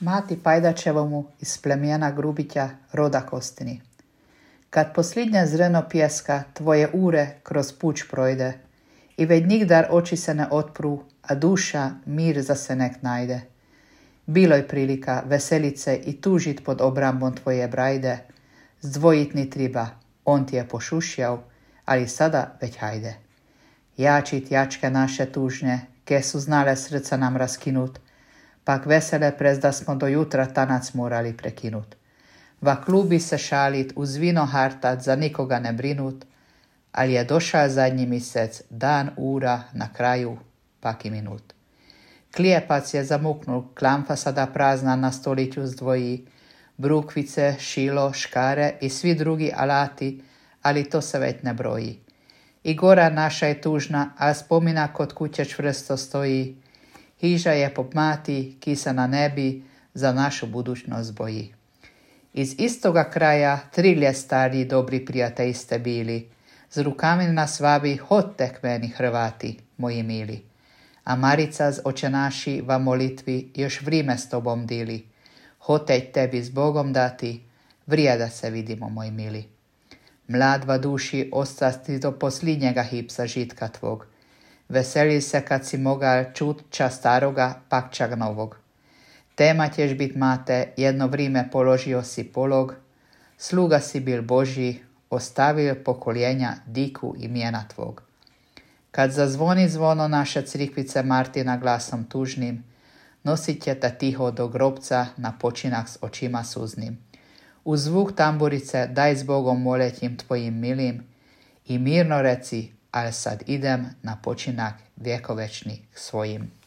Mati Pajdačevomu iz plemena Grubitja roda Kostini. Kad posljednja zreno pjeska tvoje ure kroz puć projde i već nigdar oči se ne otpru, a duša mir za se nek najde. Bilo je prilika veselice i tužit pod obrambom tvoje brajde, zdvojit ni triba, on ti je pošušjao, ali sada već hajde. Jačit jačke naše tužnje, ke su znale srca nam raskinut, pak vesele prezda smo do jutra tanac morali prekinut. Va klubi se šalit, uz vino hartat, za nikoga ne brinut, ali je došao zadnji mjesec, dan ura, na kraju, pak i minut. Klijepac je zamuknul, klamfa sada prazna na stoliću zdvoji, brukvice, šilo, škare i svi drugi alati, ali to se već ne broji. I gora naša je tužna, a spomina kod kuće čvrsto stoji. Hiža je pop mati, ki se na nebi za našu budućnost boji. Iz istoga kraja 3 stari dobri prijatelji ste bili. Z rukami nas vabi, hodte k meni Hrvati, moji mili. A Marica z oče naši va molitvi još vrime s tobom dili. Hotej tebi s Bogom dati, vrije da se vidimo, moj mili. Mlad va duši ostasti do posljednjega hipsa žitka tvog. Veseli se kad si mogal čut ča staroga, pak čak novog. Tema ćeš bit mate, jedno vrime položio si polog, sluga si bil Božji, ostavil pokoljenja diku imena tvog. Kad zazvoni zvono naše crikvice Martina glasom tužnim, nosit će te tiho do grobca na počinak s očima suznim. U zvuk tamburice daj s Bogom molećim tvojim milim i mirno reci, al sad idem na počinak vjekovečni svojim.